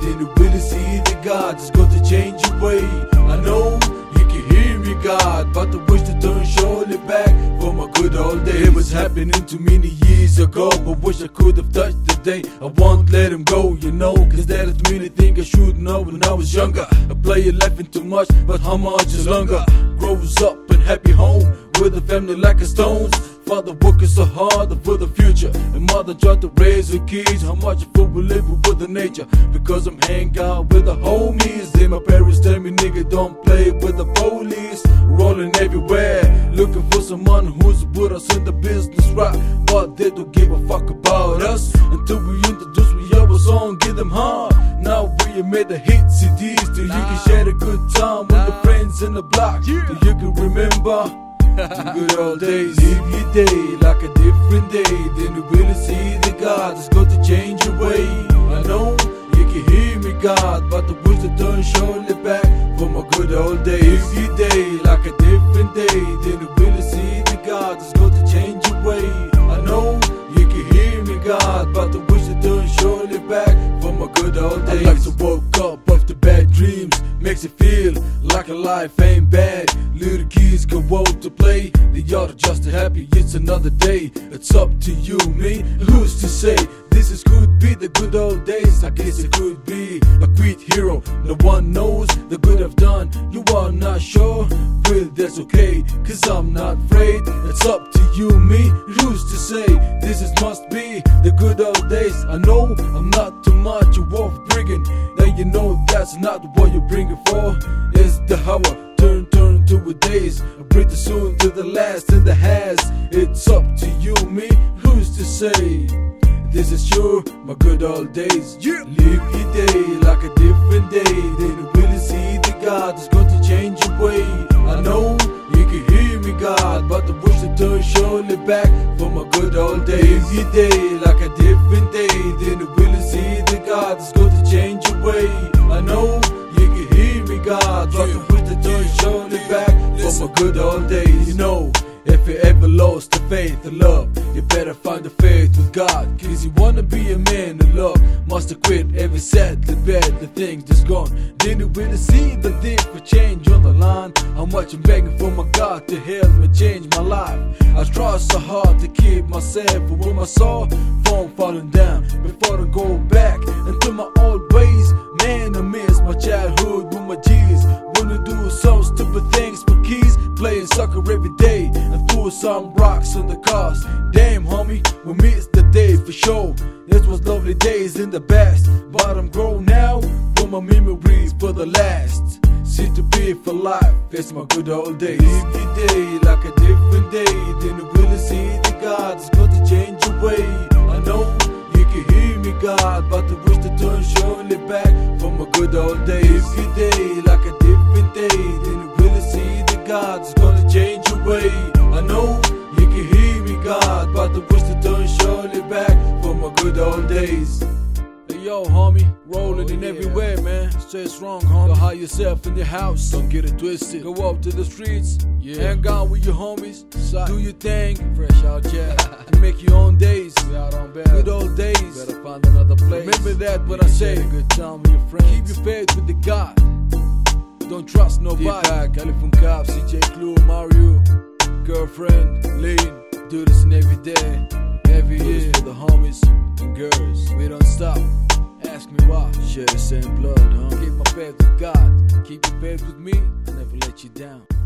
then you really see that God is going to change your way. I know you can hear me, God, but I wish to turn surely back for my good old days. It was happening too many years ago, but wish I could have touched the day. I won't let him go, you know, cause there's many things I should know when I was younger. I play it laughing too much, but how much is longer? Grows up in happy home with a family like a Stones. Father working so hard for the future, and mother tried to raise her kids. How much food we live with the nature, because I'm hanging out with the homies. Then my parents tell me, nigga, don't play with the police. Rolling everywhere, looking for someone who's put us in the business right, but they don't give a fuck about us until we introduce me our song, give them hard. Now we made the hit CDs, till you can share a good time with the friends in the block, till you can remember the good old days. Live your day like a different day, then you really see that God is going to change your way. I know you can hear me, God, but I wish to turn surely back for my good old days. Live your day like a different day, then you really see that God is going to change your way. I know you can hear me, God, but I wish to turn surely back for my good old days. I like to woke up after bad dreams, makes it feel like a life ain't bad. Little kids go out to play, they ought just happy it's another day. It's up to you, me, who's to say this could be the good old days? I guess it could be a great hero. No one knows the good I've done. You are not sure? Well, that's okay, cause I'm not afraid. It's up to you, me, who's to say this must be the good old days? I know I'm not too much worth bringing. Now you know that's not what you're bringing for. It's the hour turn to a days, pretty soon to the last in the has. It's up to you, me, who's to say this is sure my good old days? Yeah. Live your day like a different day, then you really see that God is going to change your way. I know you can hear me, God, but I wish to turn surely back for my good old days. Live your day like a different day, then you really see that God is going to change your way. I know you can hear me, God, but I wish to turn surely back for my good old days. You know, if you ever lost the faith and love, you better find the faith with God. Cause you wanna be a man of love, must have quit every sad, the bad, the things that's gone. Then you really see the different change on the line. How much I'm begging for my God to help me change my life. I try so hard to keep myself, but when I saw phone falling down, before I go back into my old ways, man, I miss my childhood with my G's. Wanna do some stupid things for keys, playing soccer every day and threw some rocks on the cars. Damn, homie, we missed the day for sure. It was lovely days in the past, but I'm grown now, for my memories for the last. Seem to be for life, it's my good old days. Live your day like a different day, then you really see that God is going to change your way. I know you can hear me, God, but I wish to turn surely back for my good old days. Live your day like a different day, then you really see that God is going to change your way. I know you can hear me, God, but I wish to turn surely back for my good old days. Hey yo, homie, rolling in everywhere, man. Stay strong, homie. Go hide yourself in the house, don't get it twisted. Go up to the streets, hang out with your homies. Do your thing, fresh out, yeah. And make your own days. We out on bed. Good old days. Better find another place. Remember that when I say a good time with your friends. Keep your faith with the God. Don't trust nobody. Deepak, California Cop, CJ Clue, Mario, girlfriend, Lean. Do this in every day, every year for the homies and girls. We don't stop. Ask me why. Share the same blood, huh? Keep my faith with God. Keep your faith with me. I'll never let you down.